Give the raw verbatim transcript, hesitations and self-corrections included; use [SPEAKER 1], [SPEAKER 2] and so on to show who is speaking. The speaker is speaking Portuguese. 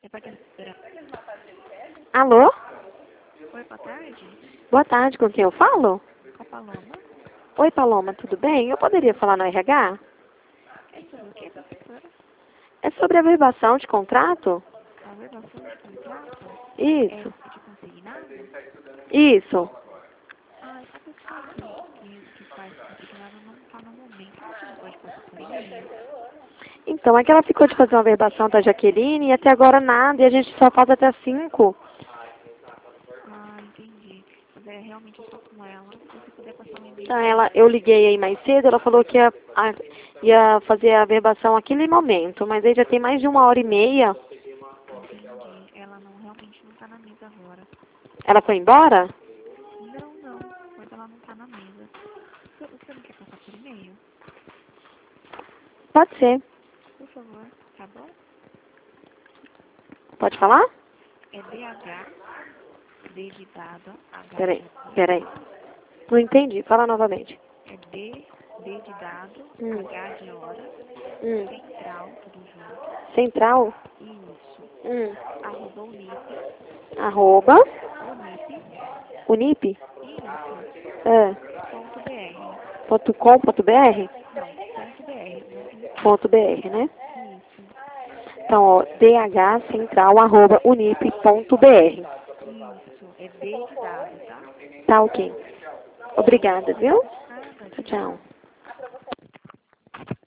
[SPEAKER 1] É pra quem espera.
[SPEAKER 2] Alô?
[SPEAKER 1] Oi, boa tarde.
[SPEAKER 2] Boa tarde, com quem eu falo?
[SPEAKER 1] Com a Paloma.
[SPEAKER 2] Oi, Paloma, tudo bem? Eu poderia falar no R H?
[SPEAKER 1] É sobre o que, professora?
[SPEAKER 2] É sobre a averbação de contrato?
[SPEAKER 1] A verbação de contrato? É
[SPEAKER 2] Isso,
[SPEAKER 1] de consignado?
[SPEAKER 2] isso.
[SPEAKER 1] Ah, essa pessoa que, que, que faz consignado não tá no momento. Você não pode passar por e-mail?
[SPEAKER 2] Então, é que ela ficou de fazer uma averbação da Jaqueline e até agora nada, e a gente só faz até cinco.
[SPEAKER 1] Ah, entendi. Mas é realmente só com ela. Se você puder passar um e-mail
[SPEAKER 2] Então,
[SPEAKER 1] pra
[SPEAKER 2] ela,
[SPEAKER 1] ela.
[SPEAKER 2] eu liguei aí mais cedo, ela falou que ia, a- ia fazer a averbação aquele momento, mas aí já tem mais de uma hora e meia.
[SPEAKER 1] Entendi. Ela não realmente não tá na mesa agora.
[SPEAKER 2] Ela foi embora?
[SPEAKER 1] Não, não. Mas ela não tá na mesa. Você você não quer passar por e-mail?
[SPEAKER 2] Pode ser.
[SPEAKER 1] Por favor, tá bom?
[SPEAKER 2] Pode falar?
[SPEAKER 1] É D H, D de dado, H
[SPEAKER 2] Peraí,
[SPEAKER 1] de
[SPEAKER 2] peraí.
[SPEAKER 1] hora.
[SPEAKER 2] Não entendi. Fala novamente.
[SPEAKER 1] É D, D de dado,
[SPEAKER 2] Hum,
[SPEAKER 1] H de hora,
[SPEAKER 2] hum.
[SPEAKER 1] central, tudo junto.
[SPEAKER 2] Central?
[SPEAKER 1] Isso.
[SPEAKER 2] Hum.
[SPEAKER 1] Arroba Unip,
[SPEAKER 2] Arroba.
[SPEAKER 1] Unip,
[SPEAKER 2] Unip.
[SPEAKER 1] isso,
[SPEAKER 2] É.
[SPEAKER 1] ponto BR.
[SPEAKER 2] Ponto com, ponto br?
[SPEAKER 1] Não, ponto BR, Unip.
[SPEAKER 2] Ponto br, né?
[SPEAKER 1] Isso,
[SPEAKER 2] Então, ó, dhcentral, arroba, unip ponto br.
[SPEAKER 1] isso. É D de dado, tá?
[SPEAKER 2] Tá ok. Obrigada, viu?
[SPEAKER 1] Nada,
[SPEAKER 2] Tchau,
[SPEAKER 1] tchau,
[SPEAKER 2] tchau.
[SPEAKER 1] tchau.